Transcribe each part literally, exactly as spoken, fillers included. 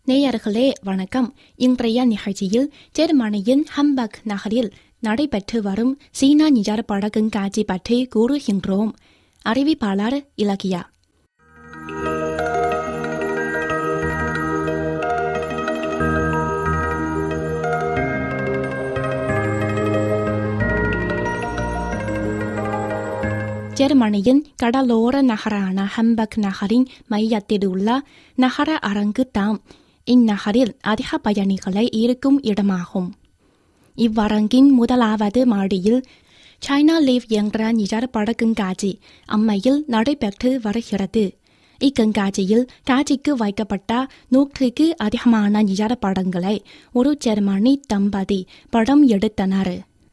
நேயர்களே வணக்கம். இன்றைய நிகழ்ச்சியில் ஜெர்மனியின் ஹம்பர்க் நகரில் நடைபெற்று வரும் சீனா நிஜார பட கண்காட்சி பற்றி கூறுகின்றோம். அறிவிப்பாளர் இலக்கியா. ஜெர்மனியின் கடலோர நகரான ஹம்பர்க் நகரின் மையத்தில் உள்ள நகர அரங்கு தாம் இந்நகரில் அதிக பயணிகளை ஈர்க்கும் இடமாகும். இவ்வரங்கின் முதலாவது மாடியில் சைனா லிவ் என்ற நிஜார பட கண்காட்சி அம்மையில் நடைபெற்று வருகிறது. இக்கண்காட்சியில் காட்சிக்கு வைக்கப்பட்ட நூற்றுக்கு அதிகமான நிஜார படங்களை ஒரு ஜெர்மனி தம்பதி படம் எடுத்தனர்.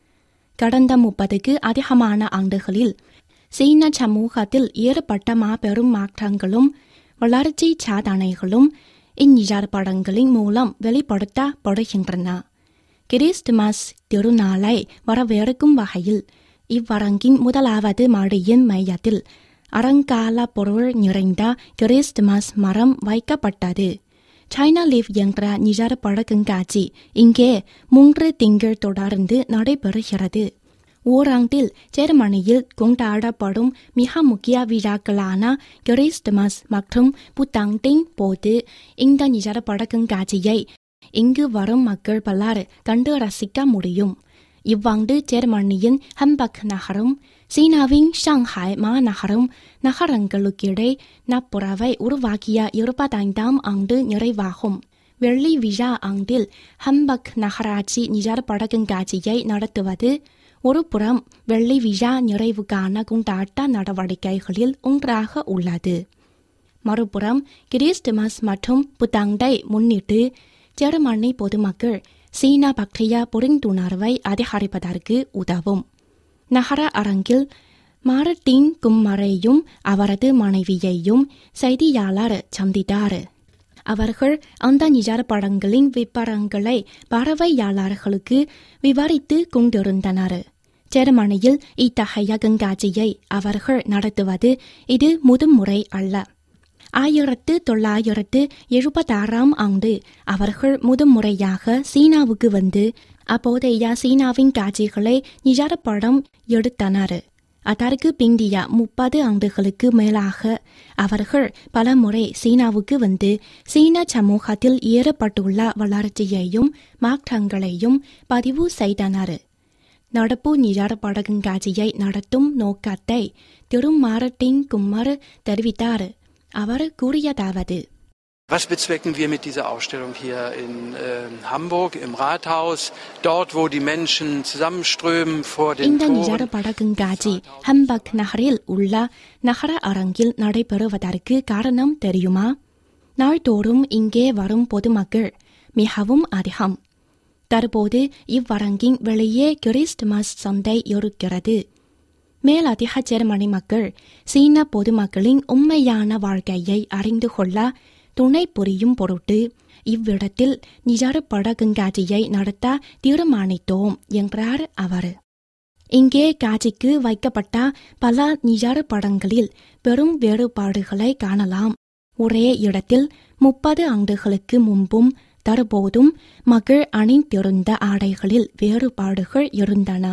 கடந்த முப்பதுக்கு அதிகமான ஆண்டுகளில் சீன சமூகத்தில் ஏற்பட்ட மாபெரும் மாற்றங்களும் வளர்ச்சி சாதனைகளும் இந்நிஜார படங்களின் மூலம் வெளிப்படுத்தப்படுகின்றன. கிறிஸ்துமஸ் திருநாளை வரவேற்கும் வகையில் இவ்வரங்கின் முதலாவது மாடியின் மையத்தில் அலங்கார பொருள் நிறைந்த கிறிஸ்துமஸ் மரம் வைக்கப்பட்டது. சைனா லிவ் என்ற நிஜார பட கண்காட்சி இங்கே மூன்று திங்கள் தொடர்ந்து நடைபெறுகிறது. ஓராண்டில் ஜெர்மனியில் கொண்டாடப்படும் மிக முக்கிய விழாக்களான கிறிஸ்துமஸ் மற்றும் புத்தாண்டின் போது இந்த நிஜார பட கண்காட்சியை இங்கு வரும் மக்கள் பலர் கண்டு ரசிக்க முடியும். இவ்வாண்டு ஜெர்மனியின் ஹம்பர்க் நகரம் சீனாவின் ஷாங்காய் மாநகரம் நகரங்களுக்கிடை நட்புறவை உருவாக்கிய இருபத்தைந்தாம் ஆண்டு நிறைவாகும். வெள்ளி விழா ஆண்டில் ஹம்பர்க் நகராட்சி நிஜார பட கண்காட்சியை நடத்துவது ஒரு புறம் வெள்ளி விழா நிறைவுக்கான கொண்டாட்ட நடவடிக்கைகளில் ஒன்றாக உள்ளது. மறுபுறம் கிறிஸ்துமஸ் மற்றும் புத்தாண்டை முன்னிட்டு ஜெர்மனி பொதுமக்கள் சீனா பற்றிய புரிந்துணர்வை அதிகரிப்பதற்கு உதவும். நகர அரங்கில் மார்ட்டின் கும்மரையும் அவரது மனைவியையும் செய்தியாளர் சந்தித்தார். அவர்கள் அந்த நிஜார படங்களின் விபரங்களை பார்வையாளர்களுக்கு விவரித்து கொண்டிருந்தனர். ஜெர்மனியில் இத்தகைய கண்காட்சியை அவர்கள் நடத்துவது இது முதன்முறை அல்ல. ஆயிரத்து தொள்ளாயிரத்து எழுபத்தாறாம் ஆண்டு அவர்கள் முதன்முறையாக சீனாவுக்கு வந்து அப்போதைய சீனாவின் காட்சிகளை நிஜார படம் எடுத்தனர். அதற்கு பிந்திய முப்பது ஆண்டுகளுக்கு மேலாக அவர்கள் பலமுறை சீனாவுக்கு வந்து சீன சமூகத்தில் ஏற்பட்டுள்ள வளர்ச்சியையும் மாற்றங்களையும் பதிவு செய்தனர். நடப்பு நிஜார பட கண்காட்சியை நடத்தும் நோக்கத்தை திரு மார்ட்டின் கும்மர் தெரிவித்தார். அவர் கூறியதாவது: Was bezwecken wir mit dieser Ausstellung hier in äh, Hamburg im Rathaus, dort wo die Menschen zusammenströmen vor den இந்த Toren? நிஜார பட கண்காட்சி ஹம்பர்க் நகரில் உள்ள நகர அரங்கில் நடைபெறுவதற்கு காரணம் தெரியுமா? நாள்தோறும் இங்கே வரும் பொதுமக்கள் மிகவும் அதிகம். தற்போது இவ்வரங்கின் வெளியே கிறிஸ்துமஸ் சந்தை இருக்கிறது. மேலதிக ஜெர்மனி மக்கள் சீன பொதுமக்களின் உண்மையான வாழ்க்கையை அறிந்து கொள்ள துணை புரியும் பொருட்டு இவ்விடத்தில் நிஜார பட கண்காட்சியை நடத்த தீர்மானித்தோம் என்றார் அவர். இங்கே காட்சிக்கு வைக்கப்பட்ட பல நிஜார படங்களில் பெரும் வேறுபாடுகளை காணலாம். ஒரே இடத்தில் முப்பது ஆண்டுகளுக்கு முன்பும் தற்போதும் மக்கள் அணிந்திருந்த ஆடைகளில் வேறுபாடுகள் இருந்தன.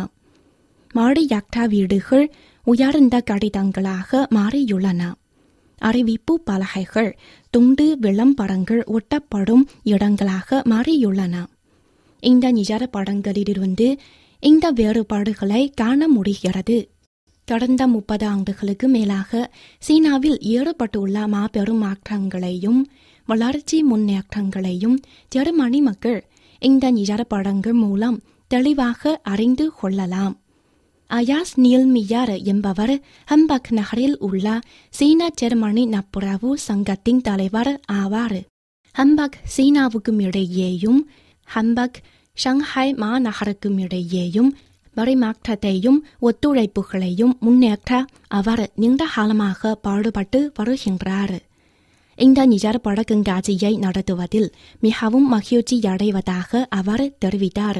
மாடியற்ற வீடுகள் உயர்ந்த கட்டிடங்களாக மாறியுள்ளன. அறிவிப்பு பலகைகள் துண்டு விளம்பரங்கள் ஒட்டப்படும் இடங்களாக மாறியுள்ளன. இந்த நிஜார படங்களிலிருந்து இந்த வேறுபாடுகளை காண முடிகிறது. கடந்த முப்பது ஆண்டுகளுக்கு மேலாக சீனாவில் ஏற்பட்டுள்ள மாபெரும் மாற்றங்களையும் வளர்ச்சி முன்னேற்றங்களையும் ஜெர்மனி மக்கள் இந்த நிஜார படங்கள் மூலம் தெளிவாக அறிந்து கொள்ளலாம். அயாஸ் நீல்மியர் என்பவர் ஹம்பர்க் நகரில் உள்ள சீன ஜெர்மனி நட்புறவு சங்கத்தின் தலைவர் ஆவார். ஹம்பர்க் சீனாவுக்கும் இடையேயும் ஹம்பர்க் ஷாங்காய் மாநகருக்கும் இடையேயும் பரிமாற்றத்தையும் ஒத்துழைப்புகளையும் முன்னேற்ற அவர் நீண்ட காலமாக பாடுபட்டு வருகின்றார். இந்த நிஜார பட கண்காட்சியை நடத்துவதில் மிகவும் மகிழ்ச்சியடைவதாக அவர் தெரிவித்தார்.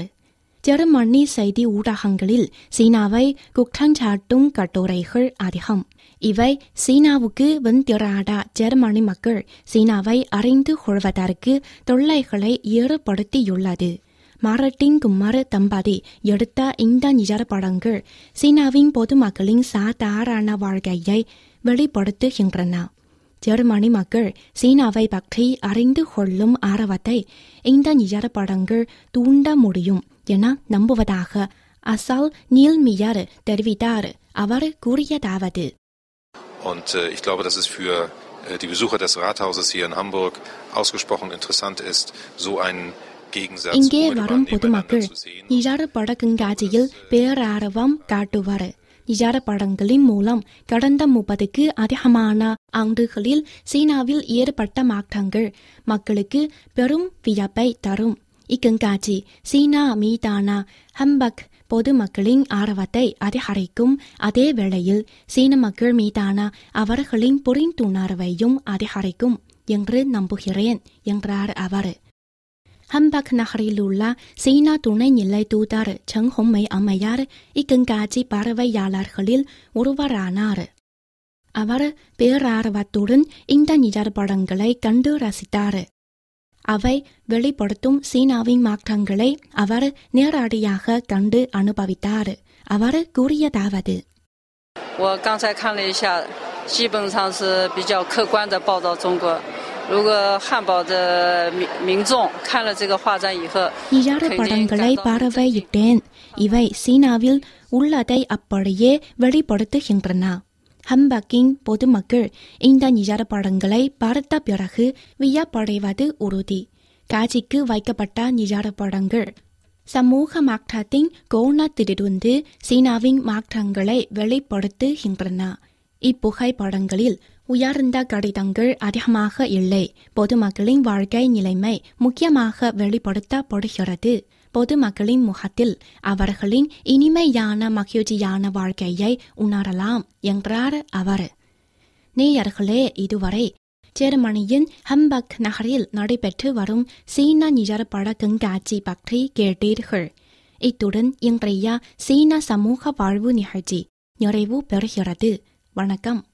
ஜெர்மனி செய்தி ஊடகங்களில் சீனாவை குற்றஞ்சாட்டும் கட்டுரைகள் அதிகம். இவை சீனாவுக்கு வெந்திராட ஜெர்மனி மக்கள் சீனாவை அறிந்து கொள்வதற்கு தொல்லைகளை ஏற்படுத்தியுள்ளது. மாரட்டின் குமார் தம்பதி எடுத்த இந்த நிஜப்படங்கள் சீனாவின் பொதுமக்களின் சாதாரண வாழ்க்கையை வெளிப்படுத்துகின்றன. ஜெர்மனி மக்கள் சீனாவை பற்றி அறிந்து கொள்ளும் ஆர்வத்தை இந்த நிஜப்படங்கள் தூண்ட முடியும் என நம்புவதாக அசால் நீல்மியர் தெரிவித்தார். அவர் கூறியதாவது: Und äh, ich glaube, dass es für äh, die Besucher des Rathauses hier in Hamburg ausgesprochen interessant ist, so einen Gegensatz இங்கே வரும் பொதுமக்கள் நிஜப்பட கண்காட்சியில் பேரார்வம் காட்டுவர். நிஜப்படங்களின் மூலம் கடந்த முப்பதுக்கு அதிகமான ஆண்டுகளில் சீனாவில் ஏற்பட்ட மாற்றங்கள் மக்களுக்கு பெரும் வியப்பை தரும். இக்கண்காட்சி சீனா மீதான ஹம்பக் பொதுமக்களின் ஆர்வத்தை அதிகரிக்கும். அதே வேளையில் சீன மக்கள் மீதான அவர்களின் புரிந்துணர்வையும் அதிகரிக்கும் என்று நம்புகிறேன் என்றார் அவர். ஹம்பக் நகரில் உள்ள சீனா துணை நிலை தூதர் செங் ஹொங்மெய் அம்மையார் இக்கண்காட்சி பார்வையாளர்களில் ஒருவரானார். அவர் பேரார்வத்துடன் இந்த நிஜப்படங்களை கண்டு ரசித்தார். அவை வெளிப்படுத்தும் சீனாவின் மாற்றங்களை அவர் நேரடியாக கண்டு அனுபவித்தார். அவர் கூறியதாவது: 我刚才看了一下，基本上是比较客观的报道中国。如果汉堡的民民众看了这个画展以后， நிஜப்படங்களை பார்வையிட்டேன். இவை சீனாவில் உள்ளதை அப்படியே வெளிப்படுத்துகின்றன. ஹம்பக்கின் பொதுமக்கள் இந்த நிஜப்படங்களை பார்த்த பிறகு வியப்படைவது உறுதி. காட்சிக்கு வைக்கப்பட்ட நிஜப்படங்கள் சமூக மாற்றத்தின் கோணத்திலிருந்து சீனாவின் மாற்றங்களை வெளிப்படுத்துகின்றன. இப்புகைப்படங்களில் உயர்ந்த கடிதங்கள் அதிகமாக இல்லை. பொதுமக்களின் வாழ்க்கை நிலைமை முக்கியமாக வெளிப்படுத்தப்படுகிறது. பொதுமக்களின் முகத்தில் அவர்களின் இனிமையான மகிழ்ச்சியான வாழ்க்கையை உணரலாம் என்றார் அவர். நேயர்களே, இதுவரை ஜெர்மனியின் ஹம்பக் நகரில் நடைபெற்று வரும் சீன நிஜப்பட கண்காட்சி பற்றி கேட்டீர்கள். இத்துடன் இன்றைய சீன சமூக வாழ்வு நிகழ்ச்சி நிறைவு பெறுகிறது. வணக்கம்.